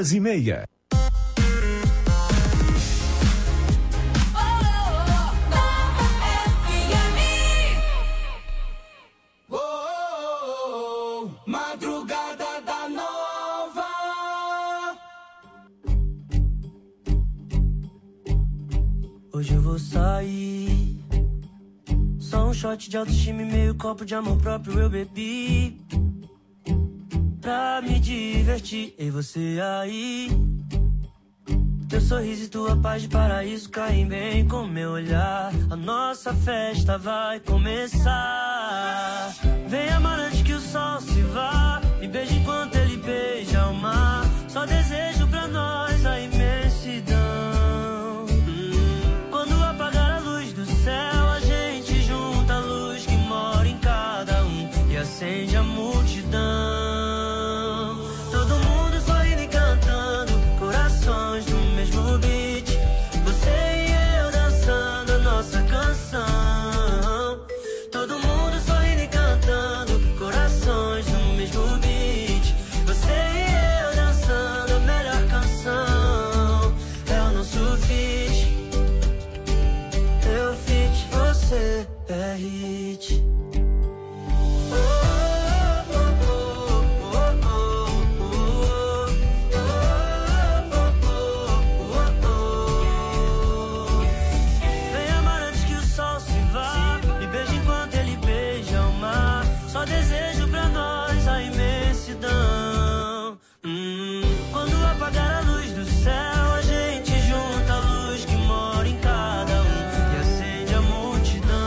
2h30. Madrugada da Nova. Hoje eu vou sair, só um shot de autoestima e meio copo de amor próprio eu bebi, pra me divertir. E você aí, teu sorriso e tua paz de paraíso caem bem com meu olhar. A nossa festa vai começar. Vem amar antes que o sol se vá, me beija enquanto ele beija o mar. Só desejo pra nós a imensidão. Quando apagar a luz do céu, a gente junta a luz que mora em cada um e acende a multidão. Todo mundo sorrindo e cantando, corações no mesmo beat. Você e eu dançando a nossa canção. Todo mundo sorrindo e cantando, corações no mesmo beat. Você e eu dançando a melhor canção. É o nosso feat. Eu feat, você é hit. Vem amar antes que o sol se vá, me beija enquanto ele beija o mar. Só desejo pra nós a imensidão. Quando apagar a luz do céu, a gente junta a luz que mora em cada um e acende a multidão.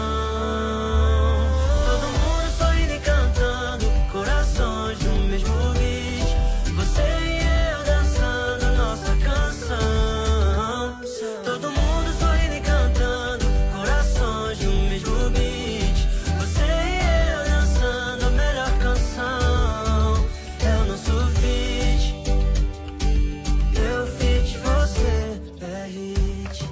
Todo mundo sorrindo e cantando, corações no mesmo beat. Você e eu dançando a nossa canção. Todo mundo sorrindo e cantando, corações no mesmo beat. Você e eu dançando a melhor canção. É o nosso feat. Eu feat, você é hit.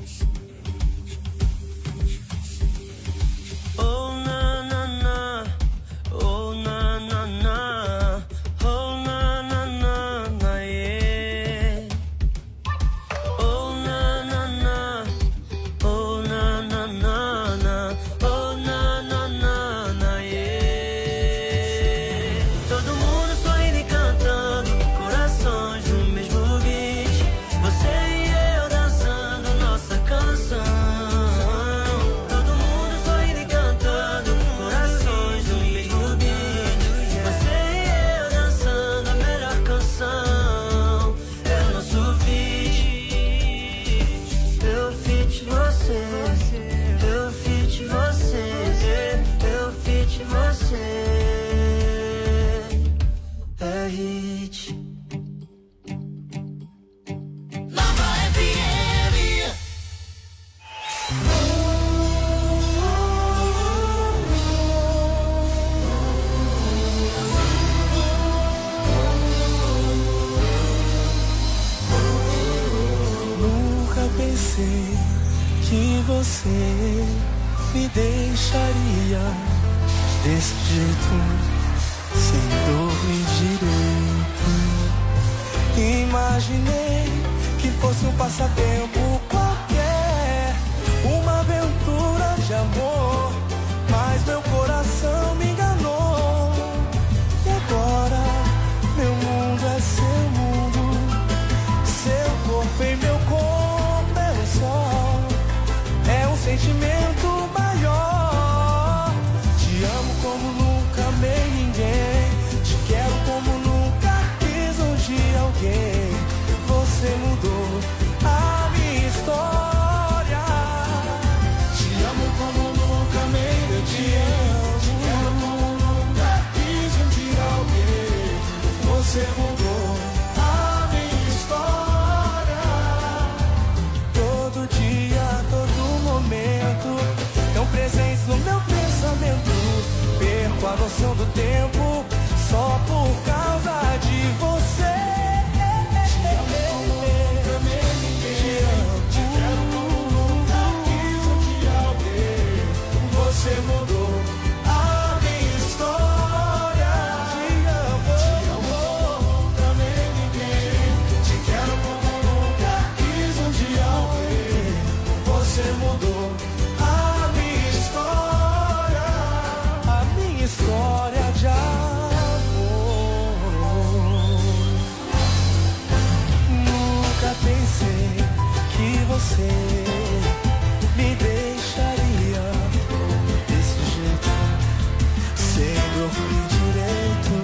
Oh na na na, oh na na na, oh na na na na, yeah. Oh na na na, oh na na na na, oh na na na na, yeah. Todo mundo sorrindo e cantando, corações no mesmo beat. Você e eu dançando a nossa canção. Todo mundo sorrindo e cantando, corações no mesmo beat. Você e eu dançando a melhor canção. É o nosso feat. Eu feat você, eu feat você, eu feat você. É hit. Nova FM. Nunca pensei que você me deixaria desse jeito, sem dormir direito. Imaginei que fosse um passatempo qualquer, uma aventura de amor, mas meu coração me enganou. E agora meu mundo é seu mundo, seu corpo em meu corpo é um só, é um sentimento maior. Te amo como nunca amei ninguém, te quero como nunca quis um dia alguém. Você mudou a minha me deixaria desse jeito, sem dormir direito.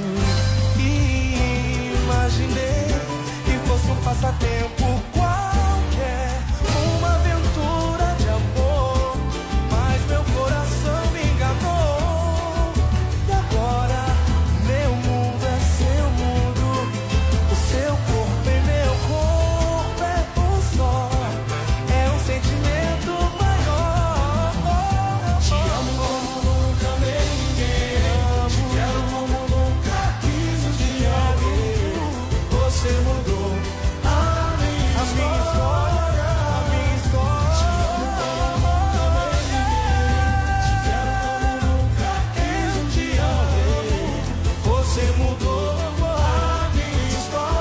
E imaginei que fosse um passatempo qualquer, uma aventura de amor, mas meu coração me enganou. E agora meu mundo é seu mundo, o seu corpo é meu corpo, é um só, é um sentimento maior. Te amo como nunca amei ninguém, te quero como nunca quis um dia alguém. Você mudou a minha história, a minha história. Te amo como nunca amei ninguém, te quero como nunca quis um dia alguém. Você mudou a minha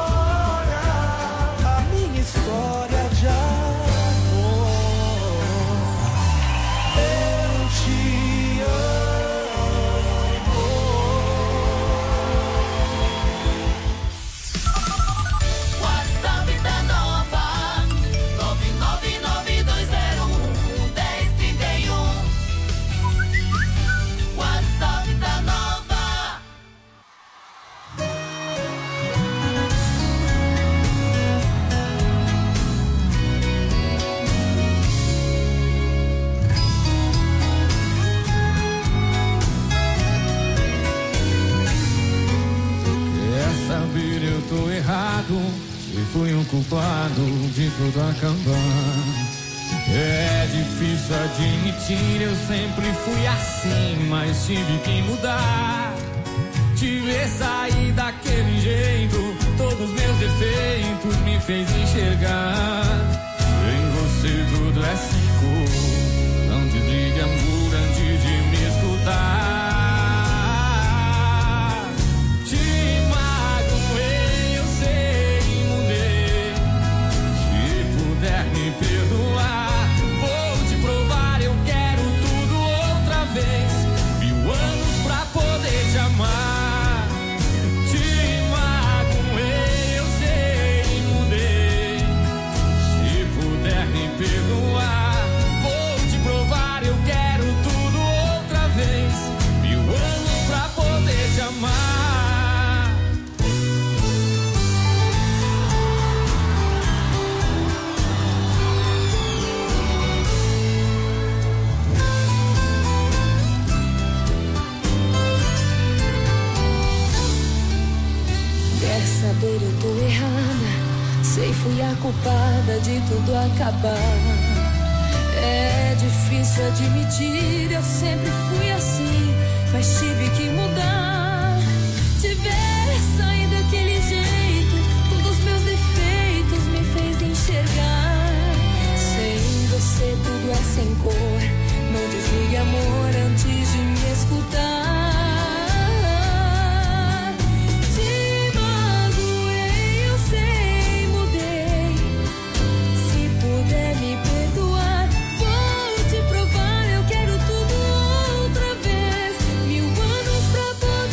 história de amor. Eu te amo. WhatsApp da Nova 999201031. WhatsApp da Nova. Quer saber, eu tô errado, se fui um culpado de tudo acabar. É difícil admitir, eu sempre fui assim, mas tive que mudar. Te ver sair daquele jeito, todos meus defeitos me fez enxergar. Sem você tudo é cinco, não desligue amor antes de me escutar. Te magoei, eu sei, mudei. Se puder me perdoar, vou te provar, eu quero tudo outra vez. 1000 anos pra poder te amar. Te magoei, eu sei, mudei. Se puder me perdoar, vou te provar, eu quero tudo outra vez. 1000 anos pra poder te amar. Quer saber, eu tô errada, sei, fui a culpada de tudo acabar. É difícil admitir, eu sempre fui assim, mas tive que mudar. Te ver sair daquele jeito, todos os meus defeitos me fez enxergar. Sem você tudo é sem cor, não desligue amor antes de me escutar. Te magoei, eu sei, mudei. Se puder me perdoar, vou te provar, eu quero tudo outra vez. 1000 anos pra poder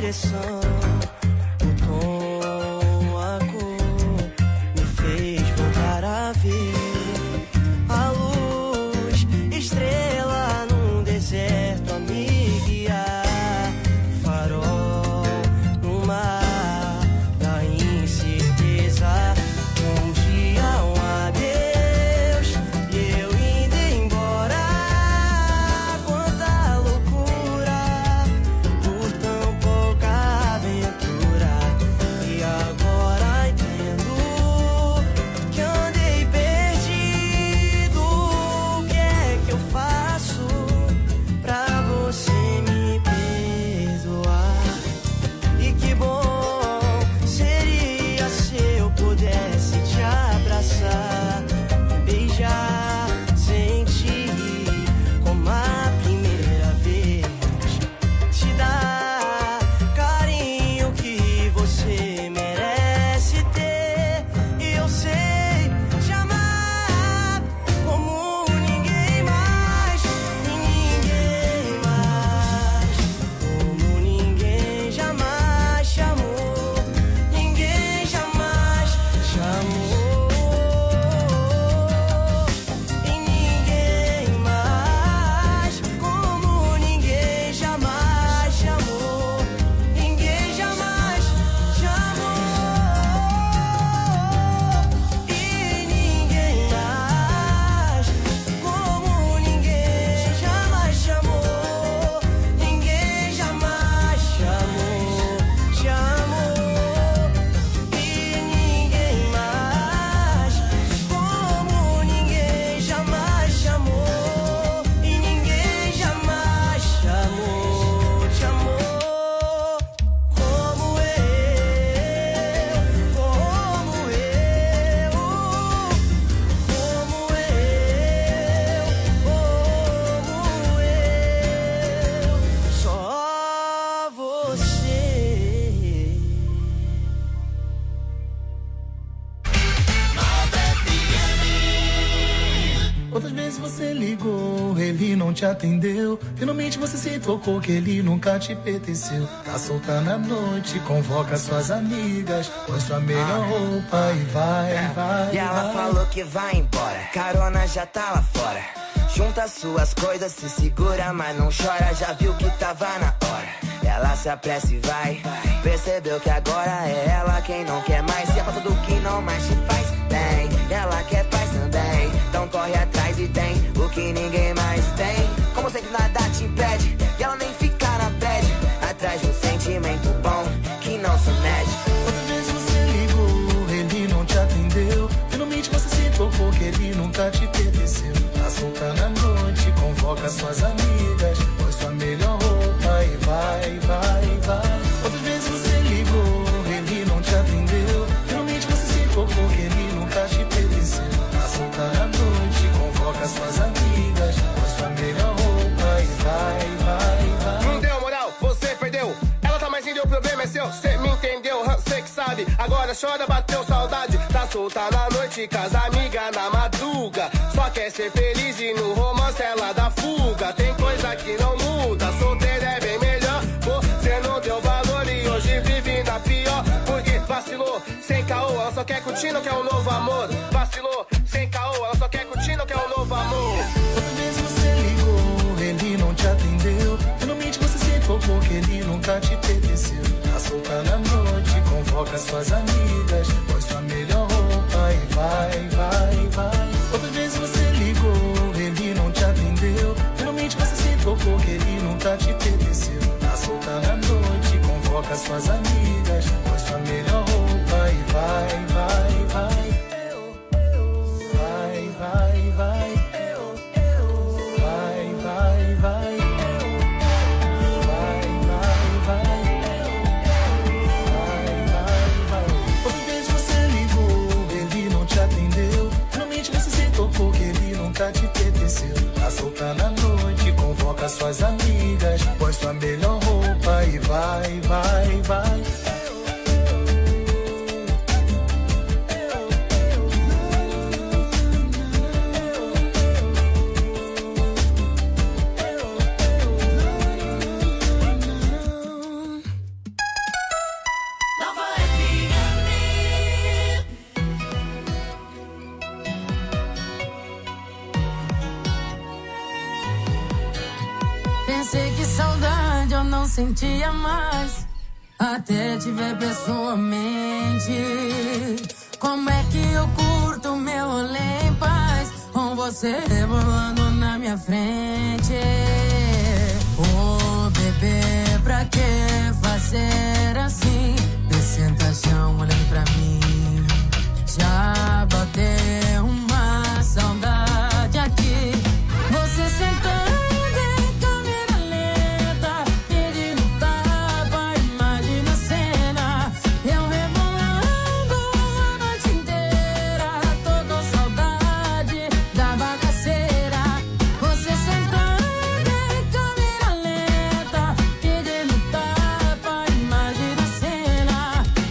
direção. O tom, a cor me fez voltar a ver a luz, estrela num deserto a me guiar. Farol no mar da incerteza. Um dia um adeus e eu indo embora. Quanta loucura por tão pouca aventura. E agora entendo que andei perdido. O que é que eu faço pra você me perdoar? E que bom seria se eu pudesse te abraçar, beijar, sentir como a primeira vez, te dar carinho que você merece ter. E eu sei te amar como ninguém mais, e ninguém mais, como ninguém jamais te amou, ninguém jamais te amou, e ninguém mais, como ninguém jamais te amou, ninguém jamais te amou, e ninguém mais, como ninguém jamais te amou, ninguém jamais te amou, te amou, e ninguém mais, como ninguém jamais te amou, e ninguém jamais te amou, te amou, como eu, como eu, como eu, só você. Quantas vezes você ligou, ele não te atendeu. Finalmente você se tocou que ele nunca te pertenceu. Tá solta na noite, convoca suas amigas, põe sua melhor roupa e vai. E ela falou que vai embora, carona já tá lá fora. Junta suas coisas, se segura, mas não chora. Já viu que tava na hora. Ela se apressa e vai. Percebeu que agora é ela quem não quer mais. Se afasta do que não mais te faz bem. Ela quer paz também, então corre atrás e tem o que ninguém mais tem. Como sempre nada te impede, e ela nem fica na bad. Atrás de um sentimento bom que não se mede. Quantas vezes você ligou, ele não te atendeu. Finalmente você se tocou que ele nunca te pertenceu. Tá solta na noite, convoca suas amigas, põe sua melhor roupa e vai. Quantas vezes você ligou, ele não te atendeu. Finalmente você se tocou que ele nunca te pertenceu. Tá solta na noite, convoca suas amigas, põe sua melhor roupa e vai. Não deu moral, você perdeu. Ela tá mais indo, o problema é seu. Cê me entendeu, cê que sabe. Agora chora, bateu saudade. Tá solta na noite, casa amiga na madruga. Só quer ser feliz e no romance ela dá fuga. Tem coisa que não muda, solteira é bem melhor. Você não deu valor e hoje vive na pior. Porque vacilou, sem caô, ela só quer curtir, não quer um novo amor. Vacilou, sem caô, ela só quer curtir, não quer um novo amor. Quantas vezes você ligou, ele não te atendeu. Finalmente você se tocou que ele nunca te pertenceu. Tá solta na noite, convoca suas amigas, põe sua melhor roupa e vai. Quantas vezes você ligou, ele não te atendeu. Finalmente você se tocou que ele nunca te pertenceu. Tá solta na noite, convoca suas amigas, põe sua melhor roupa e vai. Quantas vezes você ligou, ele não te atendeu. Finalmente você se tocou que ele nunca te pertenceu. Tá solta na noite, convoca suas amigas, põe sua melhor roupa e vai. sentia mais até te ver pessoalmente. Como é que eu curto meu rolê em paz com você rebolando na minha frente? Oh, bebê, pra que fazer assim? Tentação olhando pra mim. Já bateu uma saudade aqui. Você sentando em câmera lenta, pedindo tapa, imagina a cena. Eu rebolando a noite inteira. Tô com saudade da bagaceira. Você sentando em câmera lenta, pedindo tapa, imagina a cena.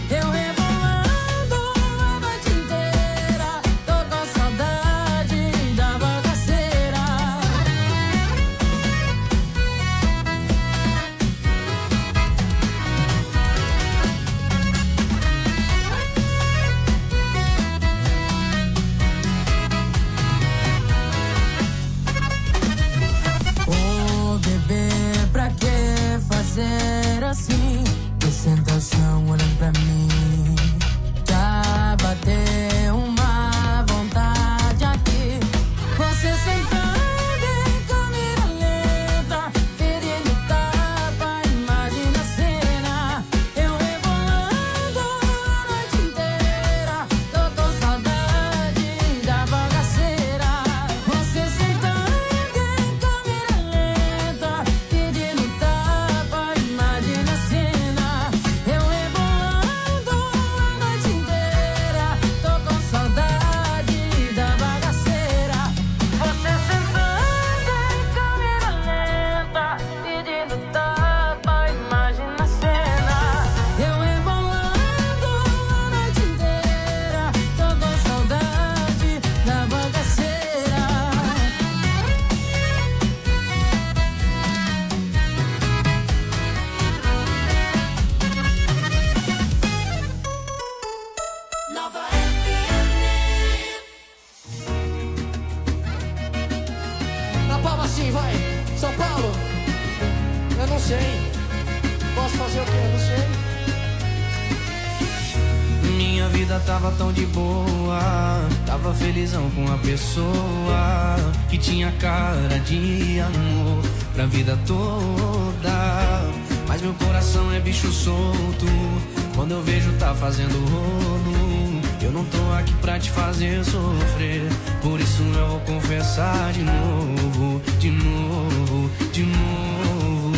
Assim, apresentação olhando pra mim. Já bateu uma vontade aqui. Você sentando em câmera lenta, pedindo tapa, imagina a cena. Eu rebolando a noite inteira. Tô com saudade da bagaceira. Você sentando em câmera lenta, pedindo tapa, imagina a cena. Eu rebolando a noite inteira. Tô com saudade da bagaceira. Você sentando em câmera lenta, pedindo tapa, imagina a cena. Eu rebolando a noite inteira. Tô com saudade da bagaceira. Nova FM. Na palma assim, vai. São Paulo. Eu não sei. Posso fazer o quê? Eu não sei. Minha vida tava tão de boa, tava felizão com a pessoa que tinha cara de amor pra vida toda. Mas meu coração é bicho solto, quando eu vejo tá fazendo rolo. Eu não tô aqui pra te fazer sofrer, por isso eu vou confessar de novo, de novo, de novo.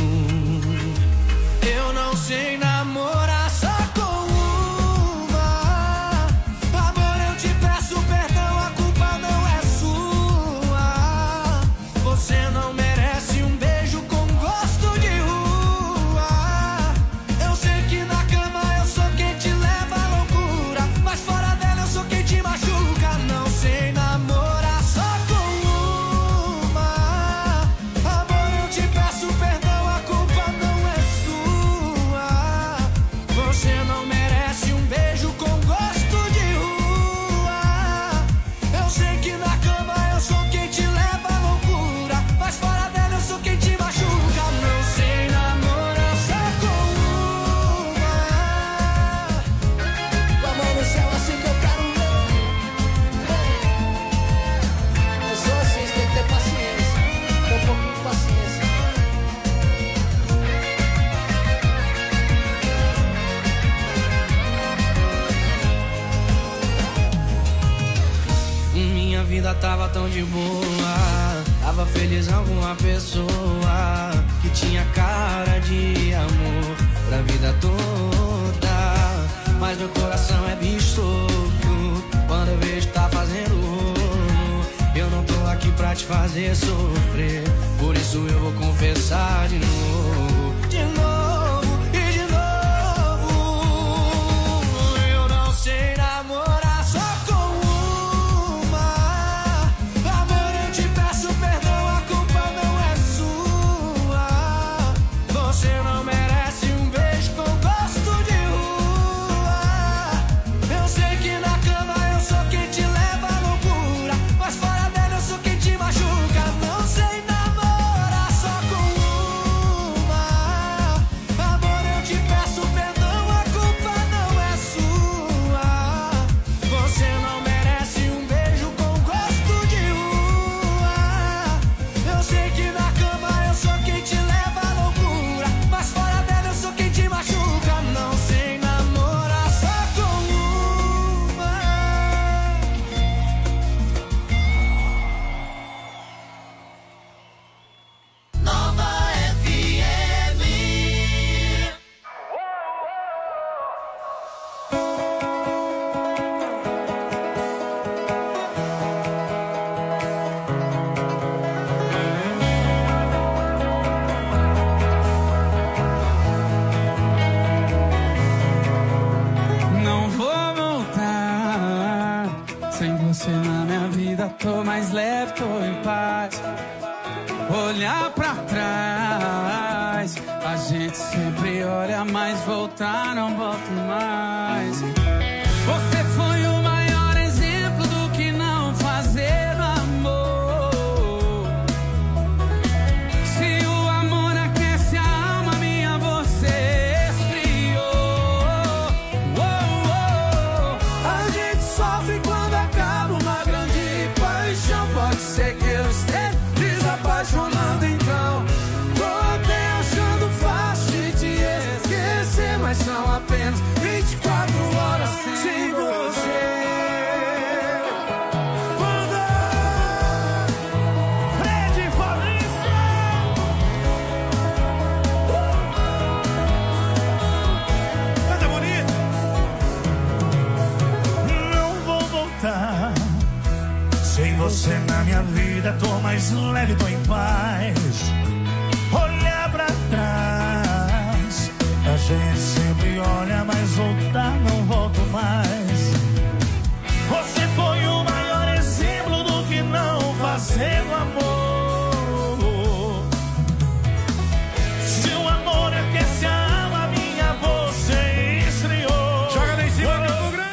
Eu não sei namorar só com uma. Amor, eu te peço perdão, a culpa não é sua. Você não merece um beijo com gosto de rua. Eu sei que na cama eu sou quem te leva à loucura, mas fora dela eu sou quem te machuca. Não sei namorar só com uma. Amor, eu te peço perdão, a culpa não é sua. Você não merece um beijo com gosto de rua. Eu sei que na cama eu sou quem te leva à loucura, mas fora dela eu sou quem te machuca. Não sei namorar só com uma. Com a mão no céu assim que eu quero ver. Eu sou assim, você tem que ter paciência. Tem um pouquinho de paciência. Minha vida tava tão de boa, tava felizão com uma pessoa que tinha cara de amor pra vida toda. Mas meu coração é bicho solto, quando eu vejo tá fazendo rolo. Eu não tô aqui pra te fazer sofrer, por isso eu vou confessar de novo, de novo e de novo. Eu não sei namorar só com uma. Amor, eu te peço perdão, a culpa não é sua. Você não merece um beijo com gosto de rua. Eu sei que na cama eu sou quem te leva à loucura, mas fora dela eu sou quem te machuca. Não sei namorar só com uma. mais leve, tô em paz. Olhar pra trás, a gente sempre olha, mas voltar não volta mais. Você foi o maior exemplo do que não fazer no amor. Se o amor aquece a alma minha, você esfriou. A gente sofre quando acaba uma grande paixão. Pode ser que eu esteja desapaixonado, então tô até achando fácil de te esquecer, mas são apenas 24 horas sem você. Fred Fabrício, canta bonito. Não vou voltar. Sem você na minha vida, tô mais leve, tô em paz. Olhar pra trás, a gente sempre olha, mas voltar não volto mais. Você foi o maior exemplo do que não fazer o amor. Se o amor aquece a alma minha, você esfriou. Joga lá em cima do programa.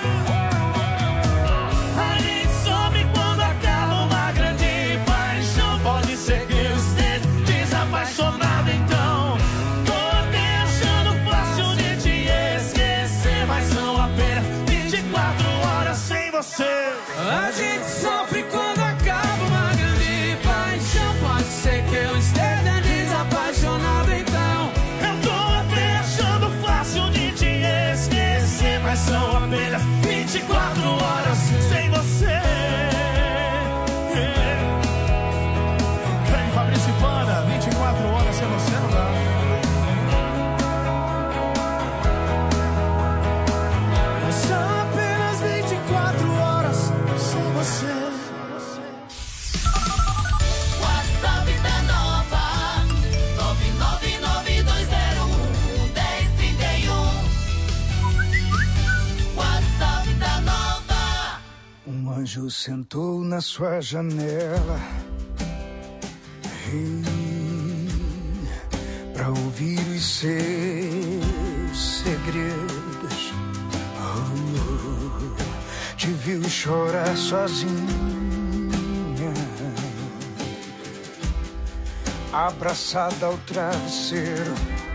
A gente sobe quando acaba uma grande paixão. Pode ser que eu esteja desapaixonado, então tô até achando fácil de te esquecer, mas são apenas 24 horas sem você. A gente sofre quando acaba uma grande paixão. Pode ser que eu esteja desapaixonado, então Eu tô até achando fácil de te esquecer, mas são apenas 24 horas sem você. Vem, Fabrício e Pana, 24 horas sem você não dá. Mas são apenas 24 horas sem você. WhatsApp da Nova 999201031. WhatsApp da Nova. Um anjo sentou na sua janela pra ouvir os seus segredos. Te viu chorar sozinha, abraçada ao travesseiro.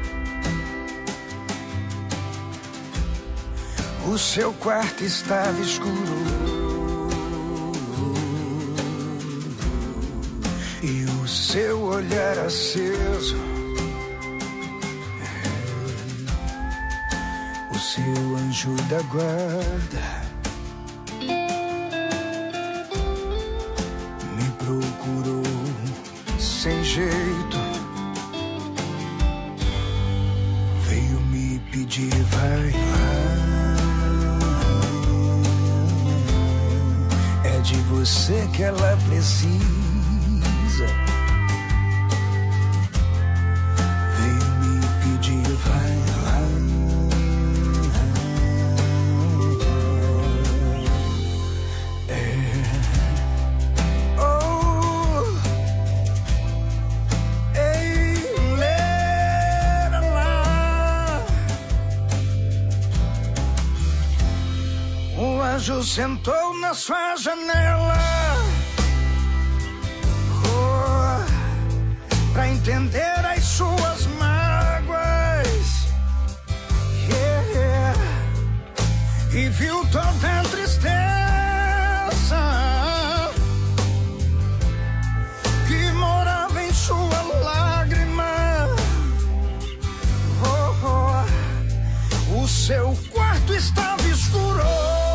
O seu quarto estava escuro e o seu olhar aceso, o seu anjo da guarda me procurou sem jeito, veio me pedir, vai lá, é de você que ela precisa. Veio me pedir, vai lá. O anjo sentou na sua janela, pra entender as suas mágoas, e viu toda a tristeza que morava em sua lágrima. O seu quarto estava escuro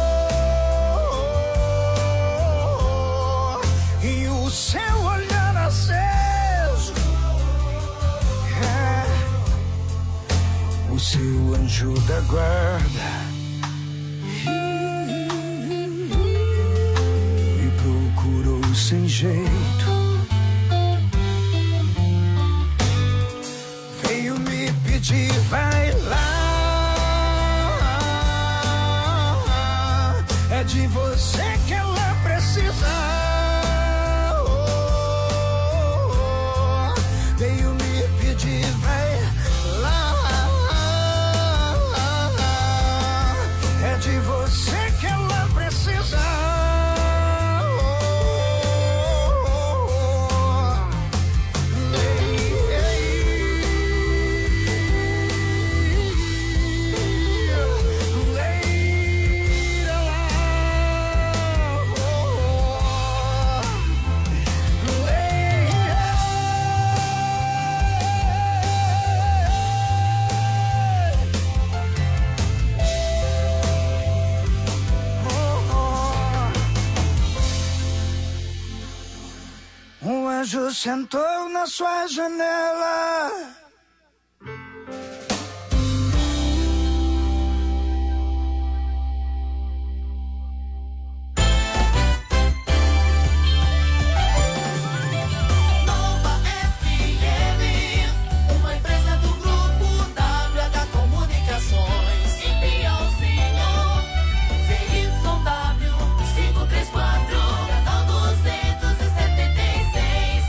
e o seu olhar aceso, o seu anjo da guarda me procurou sem jeito, veio me pedir, vai lá, é de você que ela precisa. sentou na sua janela. Nova FM, uma empresa do grupo WH Comunicações. Em Piauzinho, ZYW 534, canal 276,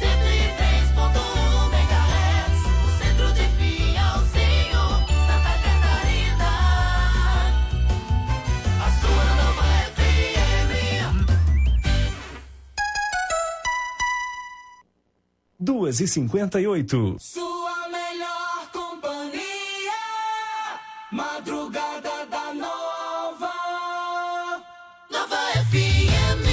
103.1 MHz, no centro de Piauzinho, Santa Catarina. A sua Nova FM. 2h58. Sua melhor companhia, madrugada da Nova, Nova FM.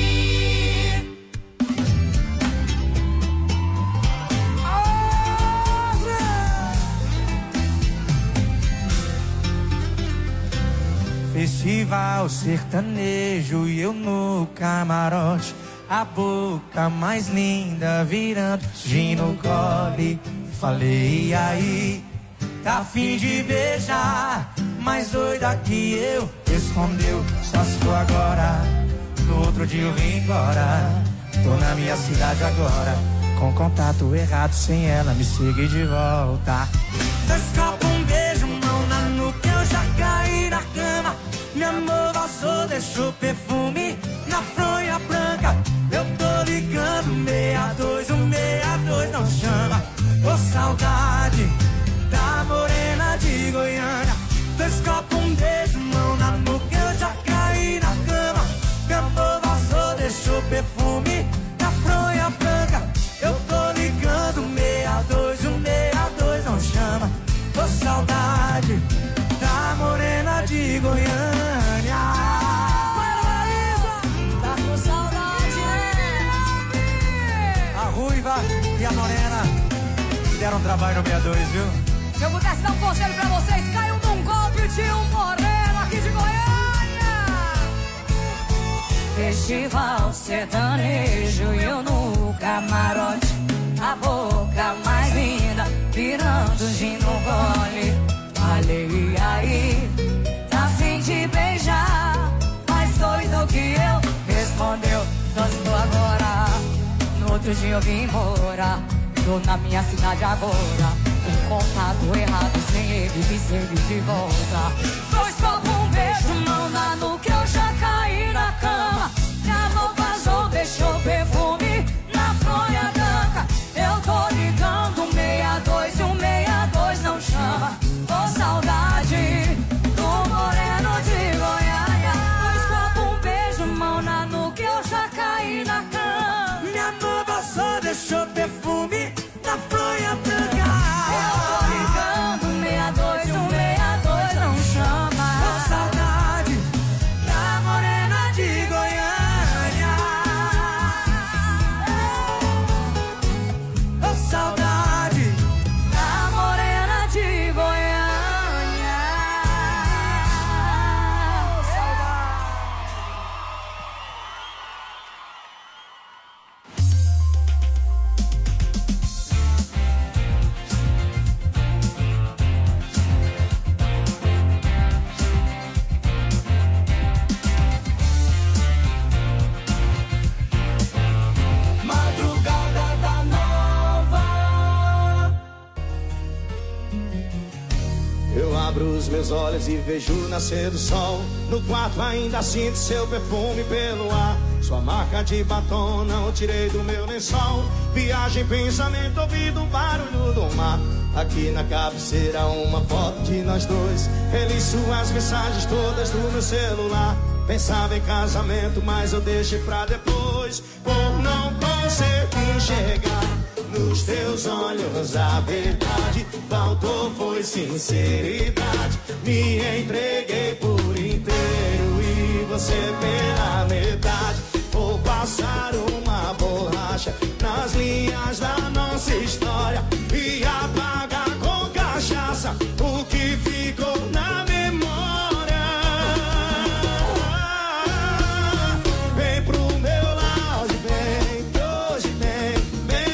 Festival sertanejo e eu no camarote, a boca mais linda virando gin no gole. Falei, e aí, tá afim de beijar? Mais doida que eu, respondeu, só se for agora. No outro dia eu vim embora, tô na minha cidade agora, com contato errado, sem ela me siga de volta. Escapa um beijo, mão na nuca, eu já caí na cama. Meu amor passou, deixou perfume na fronha branca. Eu tô ligando 62, o 62 não chama. Ô saudade da morena de Goiânia. Dois copos, um beijo, mão na nuca, eu já caí na cama. Meu amor passou, deixou perfume na fronha branca. Eu tô ligando 62, o 62 não chama. Ô saudade da morena de Goiânia. Tá com saudade, A ruiva e a morena deram trabalho no 62, viu? Se eu pudesse dar um conselho pra vocês, caiam num golpe de um moreno aqui de Goiânia. Festival sertanejo e eu no camarote, a boca mais linda virando gin no gole. Falei, e aí, tá afim de beijar? Mais doido que eu, respondeu, tô agora. No outro dia eu vim embora, tô na minha cidade agora, um contato errado, sem ele me segue de volta. Dois copos, um beijo, mão na nuca, eu já caí na cama. Minha mão vazou, deixou perfume na fronha branca. Eu tô ligando 62 e o 62 não chama. Ô saudade do moreno de Goiânia. Dois copos, um beijo, mão na nuca, eu já caí na cama. Minha mão passou, deixou perfume na fronha branca. Eu tô ligando 62 e o 62 não chama. Ô saudade da morena de Goiânia. Ô saudade Da morena de Goiânia. Madrugada da Nova. Eu abro os meus olhos e vejo nascer o sol. No quarto ainda sinto seu perfume pelo ar. Sua marca de batom não tirei do meu lençol. Viagem, pensamento, ouvido o barulho do mar. Aqui na cabeceira uma foto de nós dois. Reli suas mensagens todas do meu celular. Pensava em casamento, mas eu deixei pra depois. Por não conseguir enxergar nos teus olhos a verdade. Faltou foi sinceridade. Me entreguei por inteiro e você pela metade. Vou passar uma borracha nas linhas da nossa história e apagar com cachaça o que ficou na memória. Vem pro meu lado, vem, que hoje vem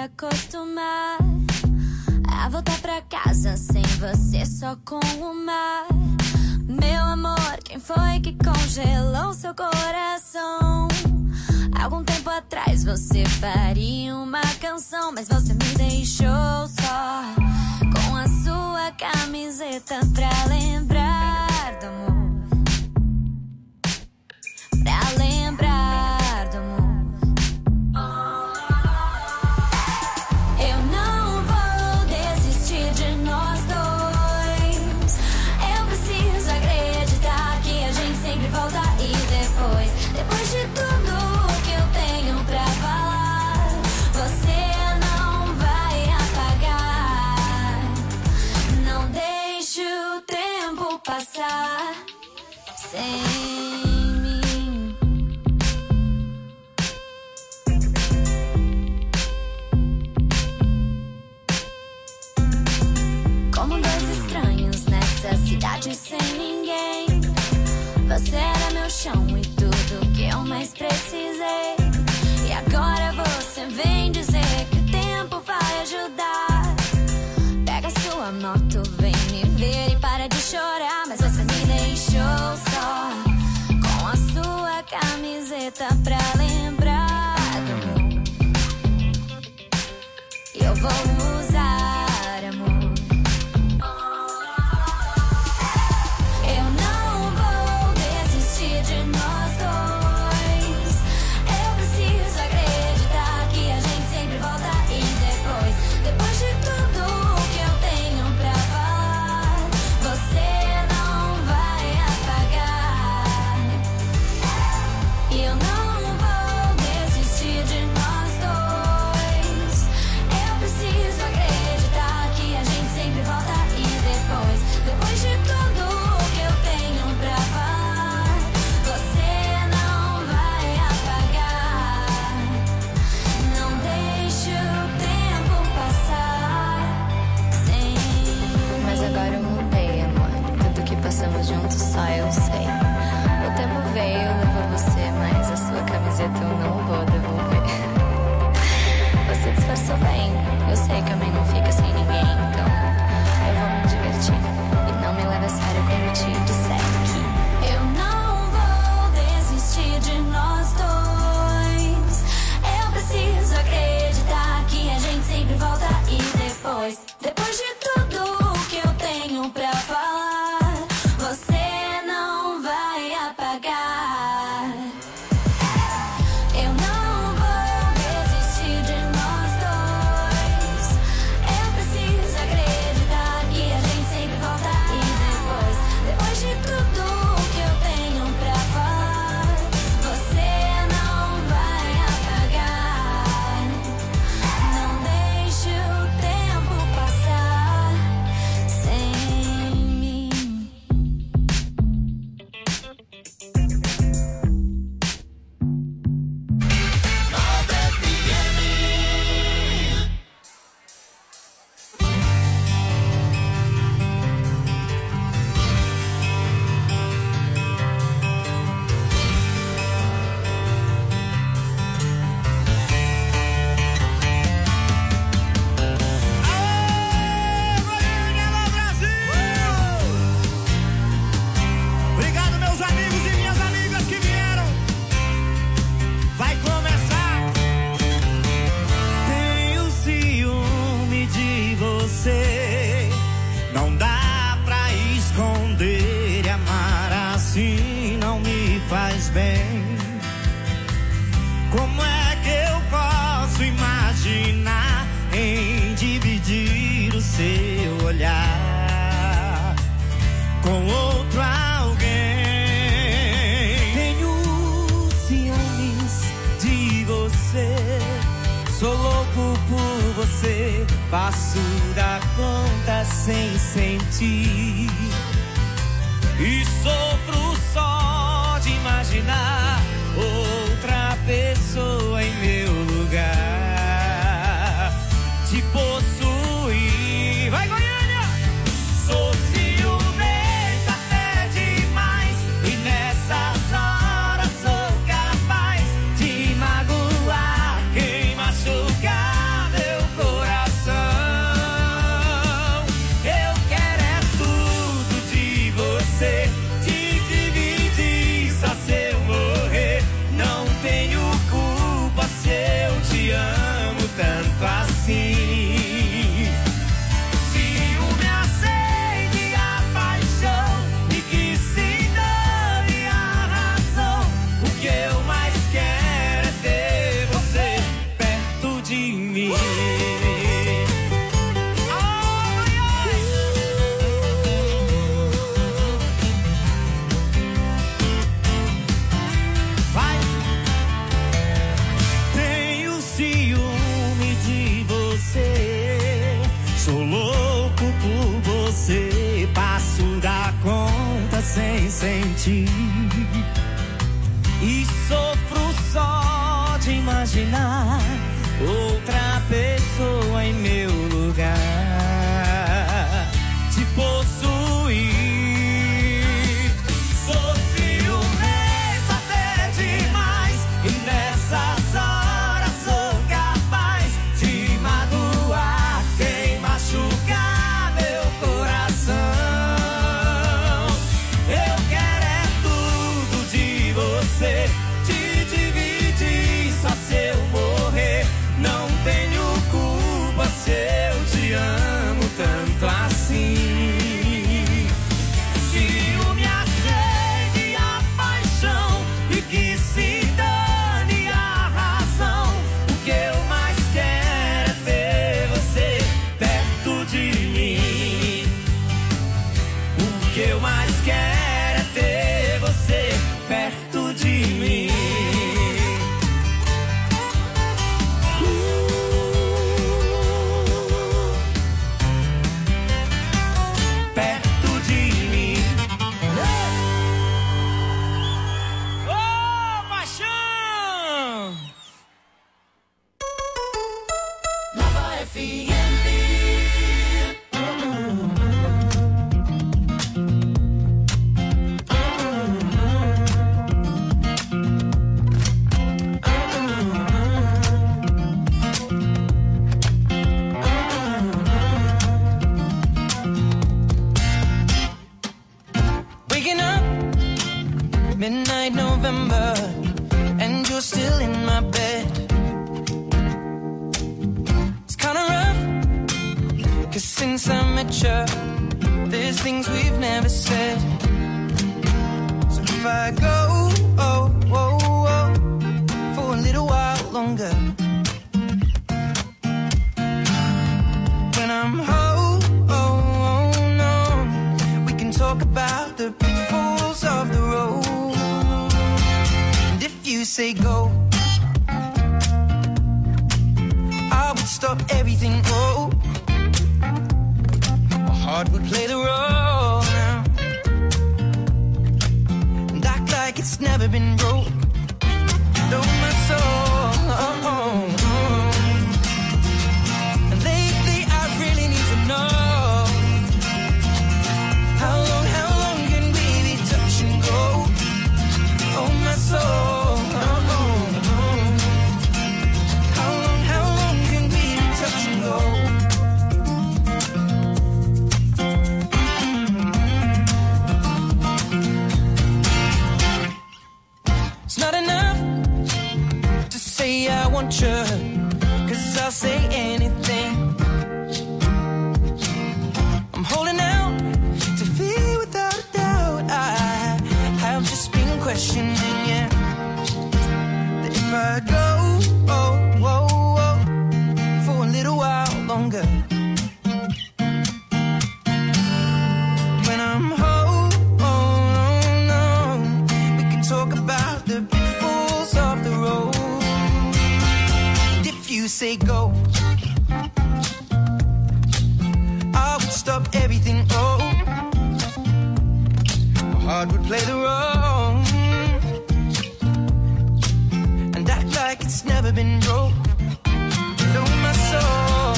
acostumar a voltar pra casa sem você, só com o mar. Meu amor, quem foi que congelou seu coração? Algum tempo atrás você faria uma canção, mas você me deixou só com a sua camiseta pra lembrar do amor, pra lembrar do amor. Eu não vou desistir de nós dois. Eu preciso acreditar que a gente sempre volta e depois de tudo que eu tenho pra falar, você não vai apagar. Não deixe o tempo passar sem mim. Como dois estranhos nessa cidade sem ninguém, você era meu chão e tudo que eu mais precisei. E agora você vem dizer que o tempo vai ajudar. Pega sua moto, vem me ver e para de chorar. Mas você me deixou só com a sua camiseta pra lembrar do amor. E eu vou usar amor. Eu não vou desistir de nós dois. Eu preciso acreditar que a gente sempre volta e depois de tudo que eu tenho pra falar, você não vai apagar. E eu não vou desistir de nós dois. Eu preciso acreditar que a gente sempre volta e depois de tudo que eu tenho pra falar, você não vai apagar. Não deixe o tempo passar sem. Mas agora eu mudei, amor. Tudo que passamos juntos só eu sei. O tempo veio, levou você, mas a sua camiseta eu não vou devolver. Você disfarçou bem. Eu sei que a mãe não fica sem ninguém, então eu vou me divertir. E não me leve a sério como eu te disser que eu não vou desistir de nós dois. Eu preciso acreditar que a gente sempre volta e depois de tudo que eu tenho pra falar, você não vai apagar. Eu não vou desistir de nós dois. Eu preciso acreditar que a gente sempre volta e depois de tudo que eu tenho pra falar, você não vai apagar. Não deixe o tempo passar sem mim. Obrigado, meus amigos e minhas amigas que vieram. Vai começar. Tenho ciúme de você. Não dá pra esconder. E amar assim não me faz bem. Como é que eu posso imaginar em dividir o seu olhar com outro alguém? Tenho ciúmes de você. Sou louco por você. Passo da conta sem sentir. E sofro só de imaginar outra pessoa em meu lugar. Te possuir. Vai, Goiânia! Sou ciumenta até demais. E nessas horas sou capaz de magoar quem machucar meu sentir. E sofro só de imaginar outra pessoa em meu lugar, te possuir. Sou ciumento até demais, e nessas horas sou capaz de magoar quem machucar meu coração. Eu quero é tudo de você, te dividir só se eu morrer. Não tenho culpa se eu te amo tanto assim. Ciúme, a sede, a paixão, e que se dane a razão. O que eu mais quero é ter você perto de mim. O que eu mais quero é ter você perto de mim. Perto de mim. Oh, paixão! Nova FM. Waking up, midnight November, and you're still in my bed. It's kinda rough, 'cause since I met you, there's things we've never said. So if I go, for a little while longer, when I'm home, we can talk about the pitfalls of the road. And if you say go, I would stop everything, my heart would play the role now, and act like it's never been broke. Know my soul, and lately I really need to know, how long can we be touch and go? Oh my soul, how long can we be touch and go? It's not enough to say I want you, 'cause I'll say anything. I'm holding out to feel without a doubt. I have just been questioning, yeah, that if I go, for a little while longer, when I'm home, we can talk about the pitfalls of the road. And if you say go, I would stop everything, my heart would play the role, and act like it's never been broke. Know my soul,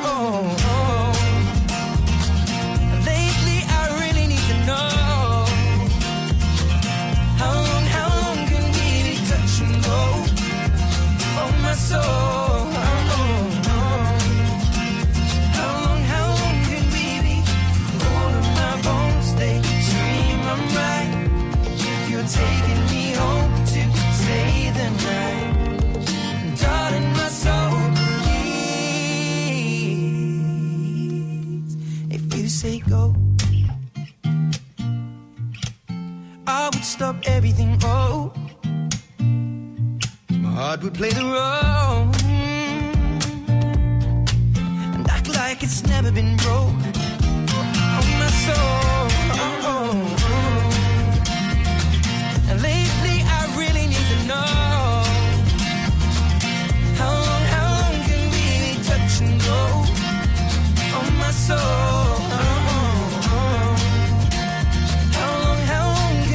and lately I really need to know, how long can we be touch and go? Oh my soul, how long can we be? All of my bones, they scream I'm right, if you're taking me home to stay the night. Darling, my soul bleeds if you say go. I would stop everything, my heart would play the role, and act like it's never been broke. Oh my soul, and lately I really need to know, how long can we touch and go? Oh my soul, how long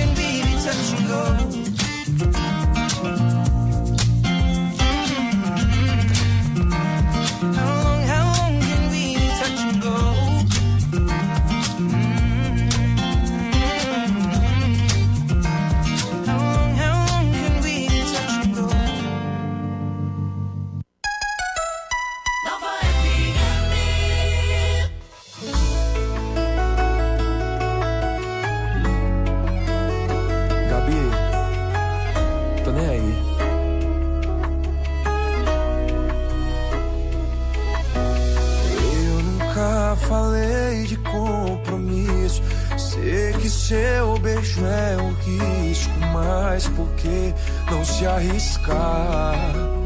beijo é um risco, mas por que não se arriscar?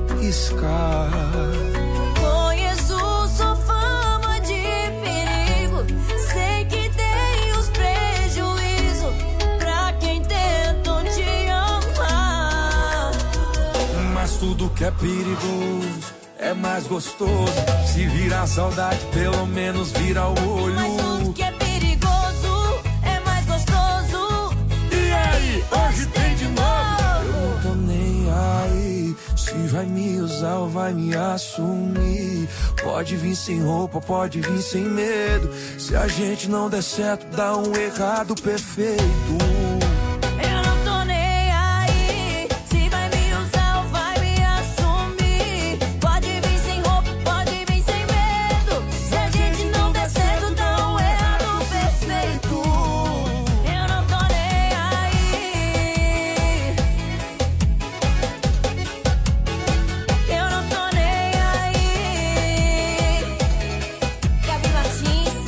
Conheço sua fama de perigo, sei que tem os prejuízos pra quem tentam te amar. Mas tudo que é perigoso é mais gostoso. Se virar saudade, pelo menos vira o olho. Mas tudo que é perigoso é mais gostoso. E aí, hoje tem de novo. Eu não tô nem aí se vai me usar ou vai me assumir. Pode vir sem roupa, pode vir sem medo. Se a gente não der certo, dá um errado perfeito. Eu não tô nem aí se vai me usar ou vai me assumir. Pode vir sem roupa, pode vir sem medo. Se a gente não der certo, dá um errado perfeito. Eu não tô nem aí. Eu não tô nem aí. Gabi Martins.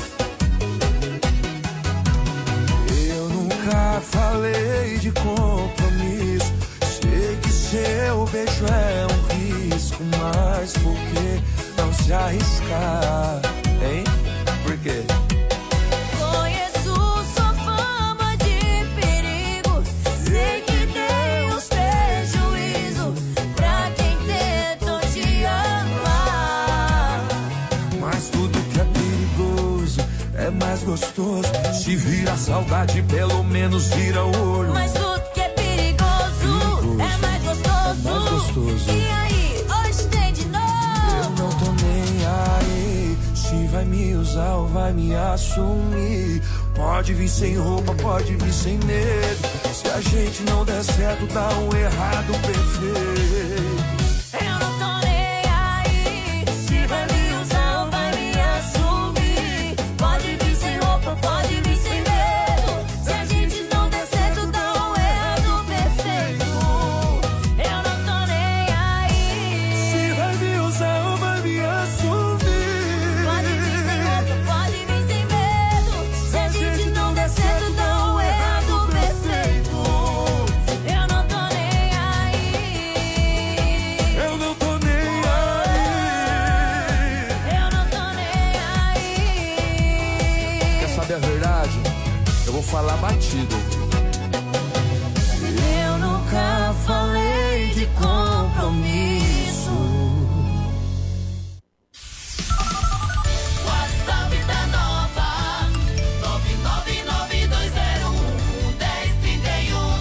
Eu nunca falei de compromisso. Sei que seu beijo é um risco, mas por que não se arriscar? Hein? Por quê? Conheço sua fama de perigo, sei que tem os prejuízos pra quem tentou te amar. Mas tudo que é perigoso é mais gostoso. Se vira saudade, pelo menos vira o olho. Mas tudo que é perigoso é mais gostoso. E aí, hoje tem de novo. Eu não tô nem aí se vai me usar ou vai me assumir. Pode vir sem roupa, pode vir sem medo. Se a gente não der certo, dá um errado perfeito. Eu não tô nem aí se vai me usar ou vai me assumir. Pode vir sem roupa, pode vir sem medo. Se a gente não der certo, dá um errado perfeito. Eu não tô nem aí. Se vai me usar ou vai me assumir. Pode vir sem roupa, pode vir sem medo. Se a gente não der certo, dá um errado perfeito. Eu não tô nem aí. Eu não tô nem aí. Eu não tô nem aí. Quer saber a verdade? Eu vou falar batido. Eu nunca falei de compromisso. WhatsApp da Nova 999201031.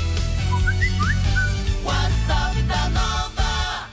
WhatsApp da Nova.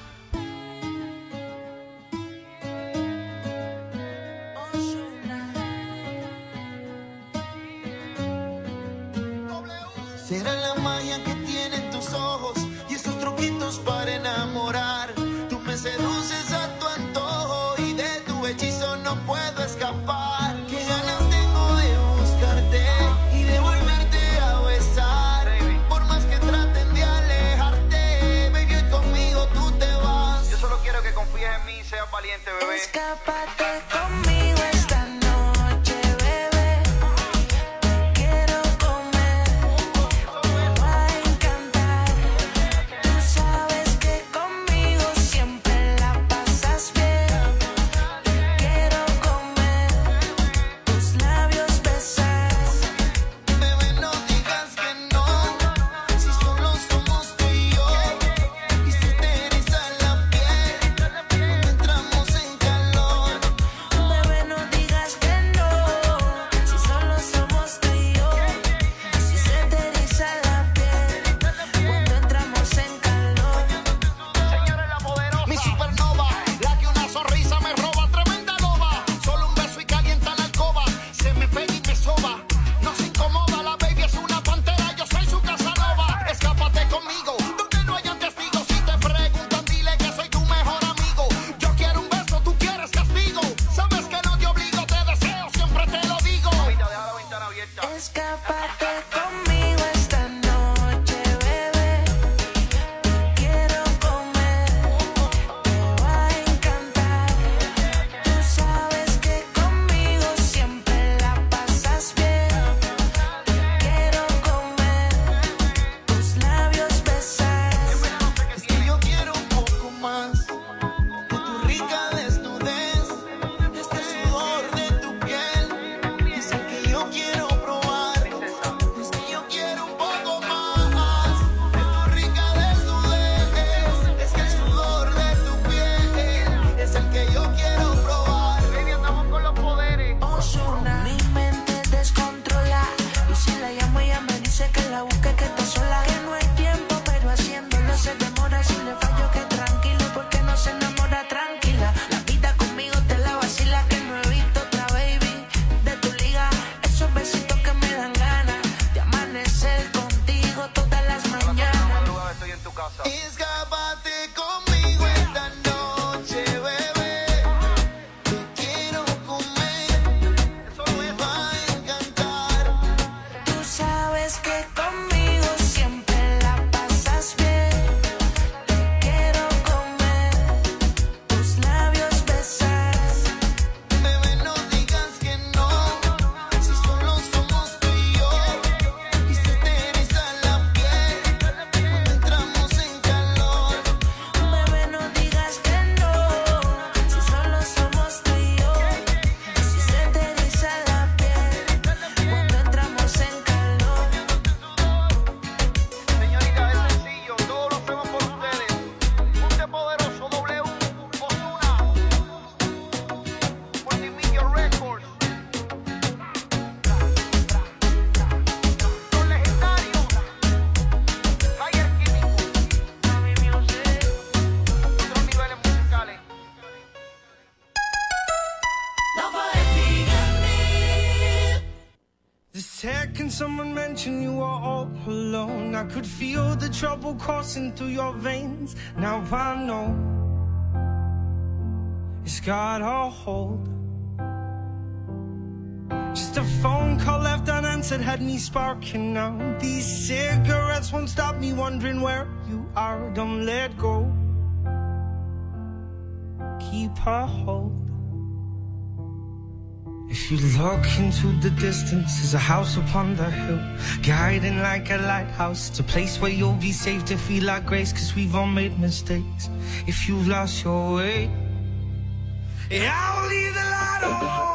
Será la magia que tienen tus ojos y esos truquitos para enamorar. Tú me seduces a tu antojo y de tu hechizo no puedo escapar. Qué ganas tengo de buscarte y de volverte a besar. Por más que traten de alejarte, baby, hoy conmigo tú te vas. Yo solo quiero que confíes en mí y seas valiente, bebé. Escápate conmigo esta noche, bebé. Te quiero comer, me va a encantar. Tú sabes que conmigo siempre la pasas bien. Te quiero comer, tus labios besar. Bebé, no digas que no, si solo somos tú y yo. Y se te eriza la piel cuando entramos en calor. Bebé, someone mention you were all alone. I could feel the trouble coursing through your veins. Now I know it's got a hold. Just a phone call left unanswered had me sparking now. These cigarettes won't stop me wondering where you are. Don't let go. Keep a hold. If you look into the distance, there's a house upon the hill, guiding like a lighthouse. It's a place where you'll be safe to feel like grace, 'cause we've all made mistakes. If you've lost your way, yeah, I'll leave the light on.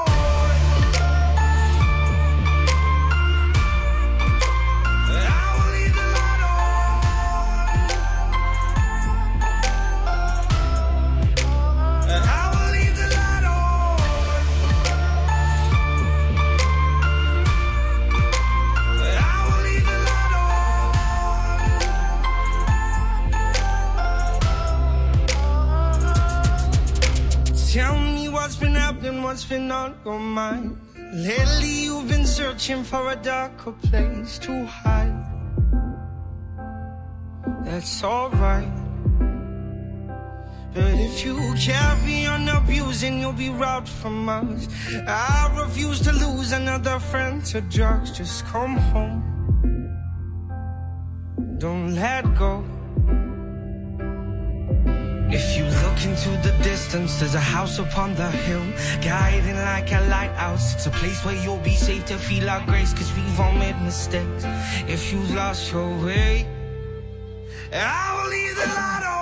Tell me what's been happening, what's been on your mind. Lately you've been searching for a darker place to hide. That's alright, but if you carry on abusing, you'll be robbed from us. I refuse to lose another friend to drugs. Just come home, don't let go. If you look into the distance, there's a house upon the hill, guiding like a lighthouse. It's a place where you'll be safe to feel our grace, 'cause we've all made mistakes. If you've lost your way, I will leave the light on.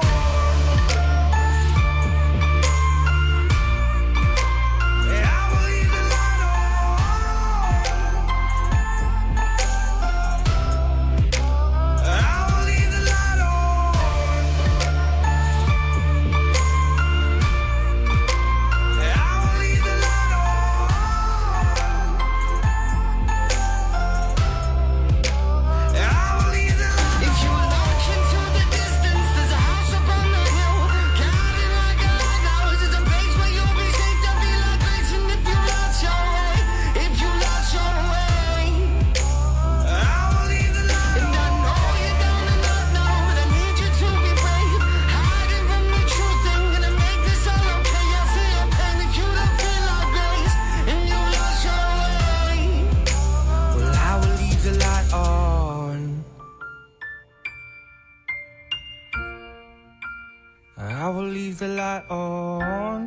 I will leave the light on,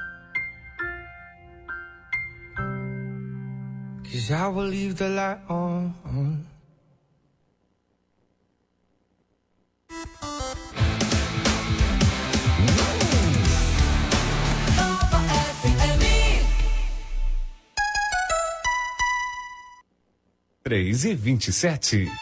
'cause I will leave the light on. Nova FM 3h27.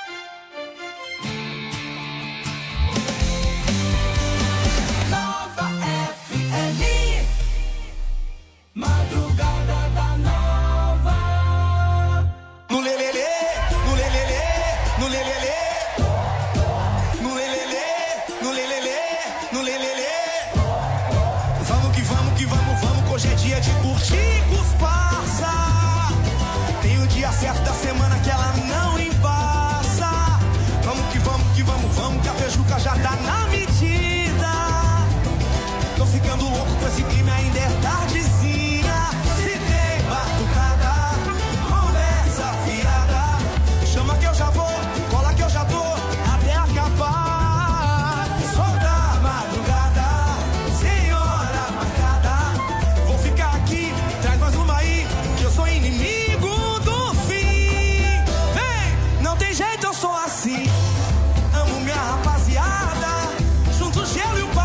Certo da semana que ela não embaça. Vamos que vamos, que a Pejuca já tá na